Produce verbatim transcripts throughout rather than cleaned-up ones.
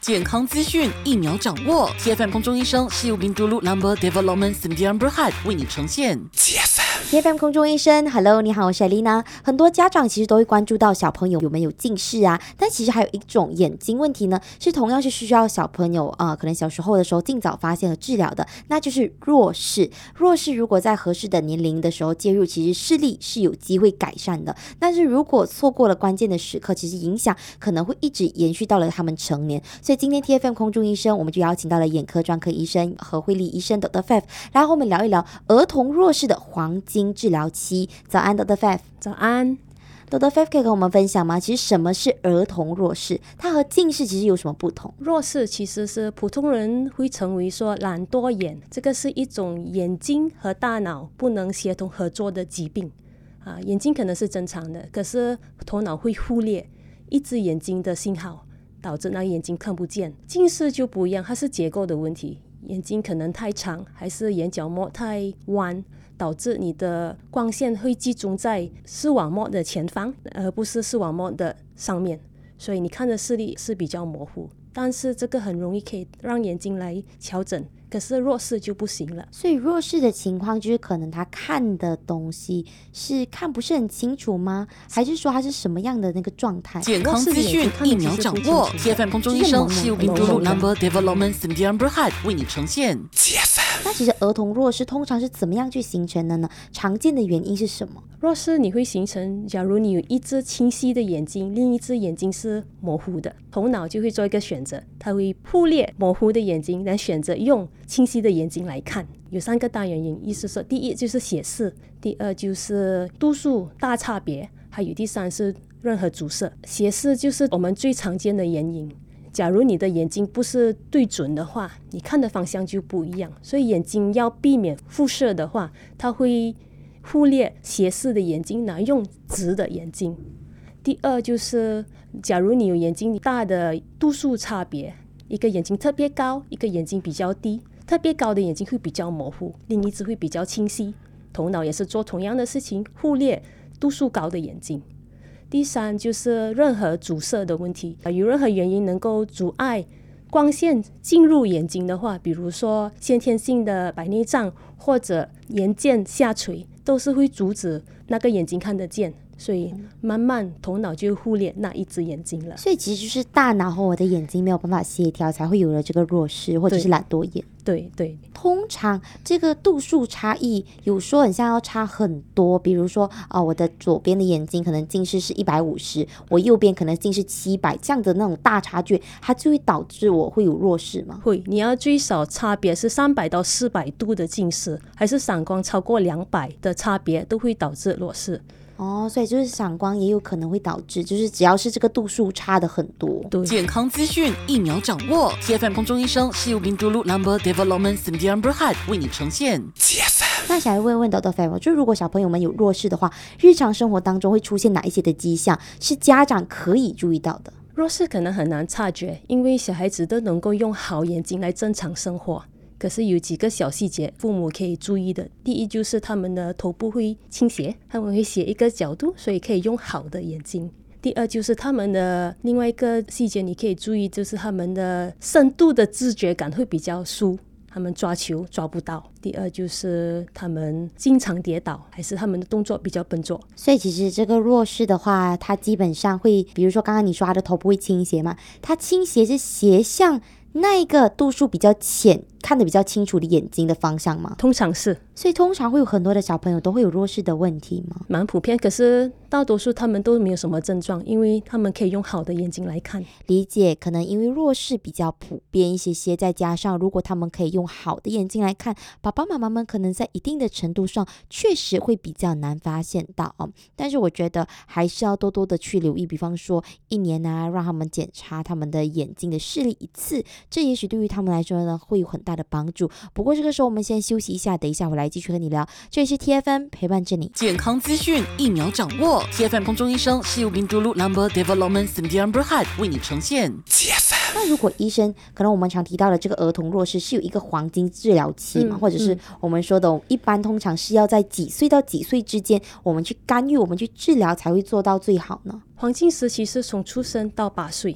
健康资讯一秒掌握 T F M 空中医生是由冰都路 Number Development Sdn Bhd 为你呈现 T F M T F M 空中医生 Hello 你好，我是 Elena。 很多家长其实都会关注到小朋友有没有近视啊，但其实还有一种眼睛问题呢，是同样是需要小朋友呃，可能小时候的时候尽早发现和治疗的，那就是弱视。弱视如果在合适的年龄的时候介入，其实视力是有机会改善的，但是如果错过了关键的时刻，其实影响可能会一直延续到了他们成年。所以今天 T F M 空中医生我们就邀请到了眼科专科医生何惠丽医生 Doctor Faf 来和我们聊一聊儿童弱视的黄金治疗期。早安 Doctor Faf。 早安。 Doctor Faf 可以跟我们分享吗？其实什么是儿童弱视？它和近视其实有什么不同？ 弱视其实是普通人会称为说懒惰眼，这个是一种眼睛和大脑不能协同合作的疾病啊。眼睛可能是正常的，可是头脑会忽略一只眼睛的信号，导致那个眼睛看不见。近视就不一样，它是结构的问题，眼睛可能太长，还是眼角膜太弯，导致你的光线会集中在视网膜的前方，而不是视网膜的上面，所以你看的视力是比较模糊。但是这个很容易可以让眼睛来调整，可是弱视就不行了。 所以弱视的情况就是可能他看的东西是看不是很清楚吗？还是说他是什么样的那个状态？ 健康资讯一秒掌握 T F M 空中医生是由冰都路 Number Development Sdn Bhd 为你呈现 T F M。 那其实儿童弱视通常是怎么样去形成的呢？常见的原因是什么？ 弱视你会形成，假如你有一只清晰的眼睛，另一只眼睛是模糊的，头脑就会做一个选择，它会忽略模糊的眼睛，来选择用清晰的眼睛来看。有三个大原因，意思说第一就是斜视，第二就是度数大差别，还有第三是任何阻塞。斜视就是我们最常见的原因。假如你的眼睛不是对准的话，你看的方向就不一样，所以眼睛要避免辐射的话，它会忽略斜视的眼睛，拿用直的眼睛。第二就是假如你有眼睛大的度数差别，一个眼睛特别高，一个眼睛比较低，特别高的眼睛会比较模糊，另一只会比较清晰。头脑也是做同样的事情，忽略度数高的眼睛。第三就是任何阻塞的问题，有任何原因能够阻碍光线进入眼睛的话，比如说先天性的白内障或者眼睑下垂，都是会阻止那个眼睛看得见，所以慢慢头脑就忽略那一只眼睛了。 所以其实就是大脑和我的眼睛没有办法协调，才会有了这个弱视或者是懒惰眼。 对对， 通常这个度数差异有说很像要差很多，比如说啊、呃，我的左边的眼睛可能近视是一百五十，我右边可能近视七百，这样的那种大差距，它就会导致我会有弱视吗？ 会，你要最少差别是三百到四百度的近视，还是散光超过两百的差别，都会导致弱视。 哦，所以就是散光也有可能会导致，就是只要是这个度数差的很多。 对， 健康资讯一秒掌握 T F M 空中医生是由冰都路 Number Development Sdn Bhd 为你呈现 T F M。 那想来问问 Doctor Faf， 就如果小朋友们有弱视的话，日常生活当中会出现哪一些的迹象是家长可以注意到的？ 弱视可能很难察觉，因为小孩子都能够用好眼睛来正常生活，可是有几个小细节父母可以注意的。第一就是他们的头部会倾斜，他们会斜一个角度，所以可以用好的眼睛。第二就是他们的另外一个细节你可以注意，就是他们的深度的知觉感会比较疏，他们抓球抓不到。第二就是他们经常跌倒，还是他们的动作比较笨拙。 所以其实这个弱视的话，它基本上会，比如说刚刚你说他的头部会倾斜嘛，它倾斜是斜向那一个度数比较浅，看得比较清楚的眼睛的方向吗？ 通常是。 所以通常会有很多的小朋友都会有弱视的问题吗？ 蛮普遍，可是大多数他们都没有什么症状，因为他们可以用好的眼睛来看。 理解，可能因为弱视比较普遍一些些，再加上如果他们可以用好的眼睛来看，爸爸妈妈们可能在一定的程度上确实会比较难发现到哦。但是我觉得还是要多多的去留意，比方说一年啊，让他们检查他们的眼睛的视力一次，这也许对于他们来说呢会有很大的帮助。不过这个时候我们先休息一下，等一下回来继续和你聊。这里是 T F M 陪伴着你， 健康资讯一秒掌握 T F M 空中医生是由冰都路 Number Development Sdn Bhd 为你呈现 T F M。 那如果医生，可能我们常提到的这个儿童弱视是有一个黄金治疗期嘛、嗯、或者是我们说的一般通常是要在几岁到几岁之间我们去干预我们去治疗才会做到最好呢？ 黄金时期是从出生到八岁，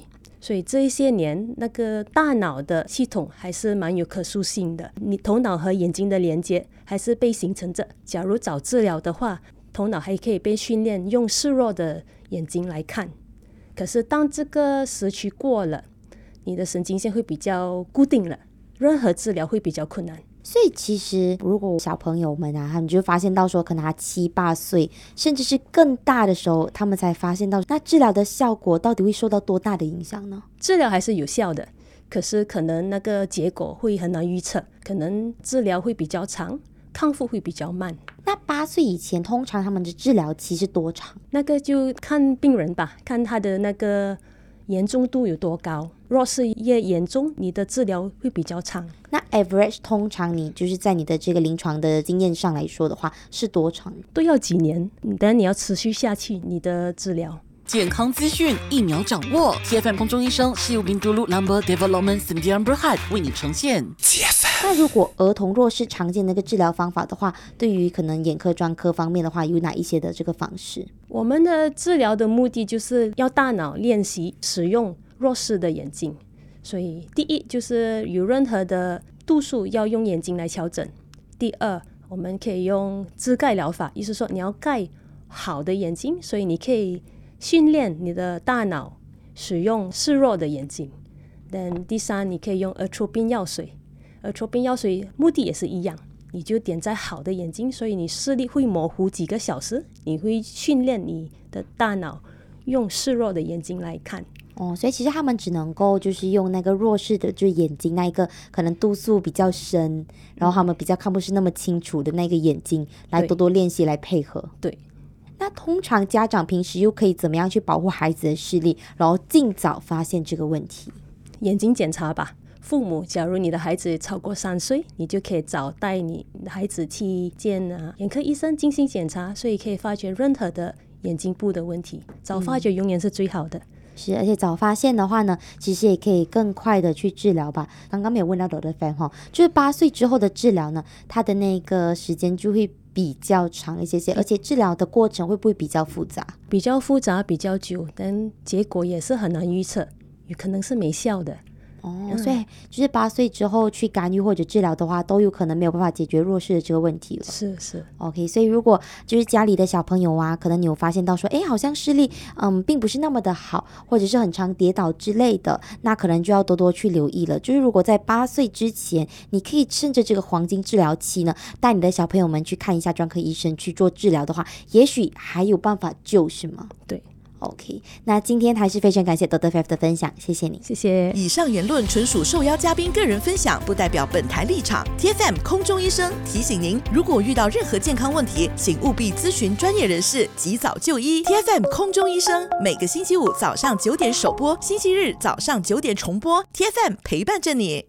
所以这一些年那个大脑的系统还是蛮有可塑性的，你头脑和眼睛的连接还是被形成着。假如早治疗的话，头脑还可以被训练用视弱的眼睛来看。可是当这个时期过了，你的神经线会比较固定了，任何治疗会比较困难。 所以其实如果小朋友们啊，他们就发现到说可能他七八岁甚至是更大的时候，他们才发现到那治疗的效果到底会受到多大的影响呢？ 治疗还是有效的，可是可能那个结果会很难预测，可能治疗会比较长，康复会比较慢。 那八岁以前通常他们的治疗期是多长？ 那个就看病人吧，看他的那个严重度有多高，若是越严重，你的治疗会比较长。 那 average 通常你就是在你的这个临床的经验上来说的话是多长？ 都要几年，但你要持续下去你的治疗。 健康资讯一秒掌握 ，T F M 空中医生西柚宾都路 Number Development Sdn Bhd 为你呈现。T F M。 那如果儿童若是常见的一个治疗方法的话，对于可能眼科专科方面的话，有哪一些的这个方式？ 我们的治疗的目的就是要大脑练习使用弱视的眼睛，所以第一就是有任何的度数要用眼睛来调整。第二，我们可以用自盖疗法，意思说你要盖好的眼睛，所以你可以训练你的大脑使用视弱的眼睛。但第三，你可以用儿托宾药水，儿托宾药水目的也是一样，你就点在好的眼睛，所以你视力会模糊几个小时，你会训练你的大脑用视弱的眼睛来看。 哦，所以其实他们只能够就是用那个弱视的，就是眼睛那一个可能度数比较深，然后他们比较看不是那么清楚的那个眼睛来多多练习来配合。 对。 那通常家长平时又可以怎么样去保护孩子的视力，然后尽早发现这个问题？ 眼睛检查吧，父母假如你的孩子超过三岁，你就可以早带你的孩子去见啊眼科医生进行检查，所以可以发觉任何的眼睛部的问题，早发觉永远是最好的。嗯是，而且早发现的话呢，其实也可以更快的去治疗吧。刚刚没有问到的fan哈，就是八岁之后的治疗呢，它的那个时间就会比较长一些些，而且治疗的过程会不会比较复杂？ 比较复杂，比较久，但结果也是很难预测，有可能是没效的。 哦，所以就是八岁之后去干预或者治疗的话，都有可能没有办法解决弱视的这个问题了。 是是 ，OK。所以如果就是家里的小朋友啊，可能你有发现到说，哎，好像视力嗯并不是那么的好，或者是很常跌倒之类的，那可能就要多多去留意了。就是如果在八岁之前，你可以趁着这个黄金治疗期呢，带你的小朋友们去看一下专科医生去做治疗的话，也许还有办法救，是吗？ 对。 OK， 那今天还是非常感谢 Doctor Faf 的分享，谢谢你， 谢谢。 以上言论纯属受邀嘉宾个人分享，不代表本台立场。T F M 空中医生提醒您，如果遇到任何健康问题，请务必咨询专业人士，及早就医。T F M 空中医生每个星期五早上九点首播，星期日早上九点重播。T F M 陪伴着你。